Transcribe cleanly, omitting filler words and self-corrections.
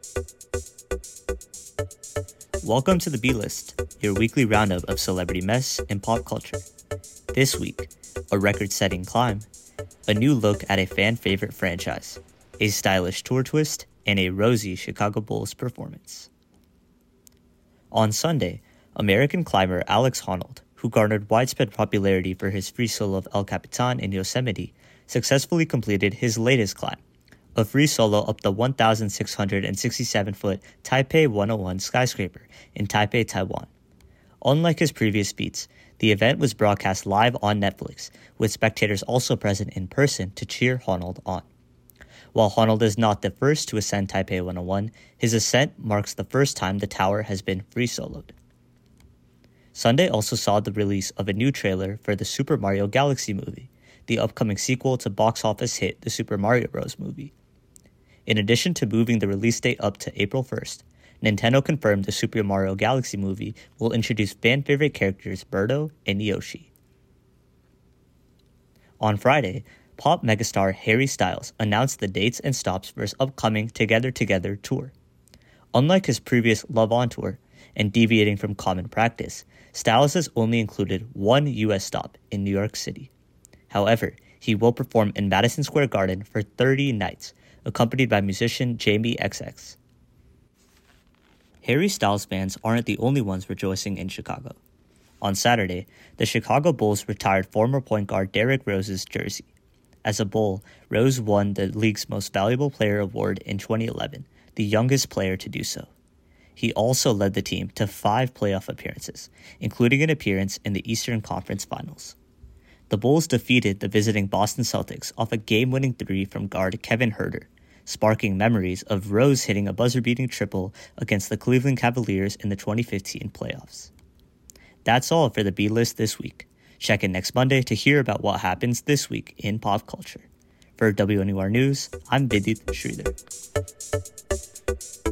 Welcome to the B-List, your weekly roundup of celebrity mess and pop culture. This week, a record-setting climb, a new look at a fan-favorite franchise, a stylish tour twist, and a rosy Chicago Bulls performance. On Sunday, American climber Alex Honnold, who garnered widespread popularity for his free solo of El Capitan in Yosemite, successfully completed his latest climb, a free solo up the 1,667-foot Taipei 101 skyscraper in Taipei, Taiwan. Unlike his previous feats, the event was broadcast live on Netflix, with spectators also present in person to cheer Honnold on. While Honnold is not the first to ascend Taipei 101, his ascent marks the first time the tower has been free soloed. Sunday also saw the release of a new trailer for the Super Mario Galaxy movie, the upcoming sequel to box office hit The Super Mario Bros. Movie. In addition to moving the release date up to April 1st, Nintendo confirmed the Super Mario Galaxy movie will introduce fan-favorite characters Birdo and Yoshi. On Friday, pop megastar Harry Styles announced the dates and stops for his upcoming Together Together tour. Unlike his previous Love On tour, and deviating from common practice, Styles has only included one U.S. stop in New York City. However, he will perform in Madison Square Garden for 30 nights, accompanied by musician Jamie XX. Harry Styles fans aren't the only ones rejoicing in Chicago. On Saturday, the Chicago Bulls retired former point guard Derrick Rose's jersey. As a Bull, Rose won the league's Most Valuable Player award in 2011, the youngest player to do so. He also led the team to 5 playoff appearances, including an appearance in the Eastern Conference Finals. The Bulls defeated the visiting Boston Celtics off a game-winning three from guard Kevin Huerter, sparking memories of Rose hitting a buzzer-beating triple against the Cleveland Cavaliers in the 2015 playoffs. That's all for the B-List this week. Check in next Monday to hear about what happens this week in pop culture. For WNUR News, I'm Vidit Sridhar.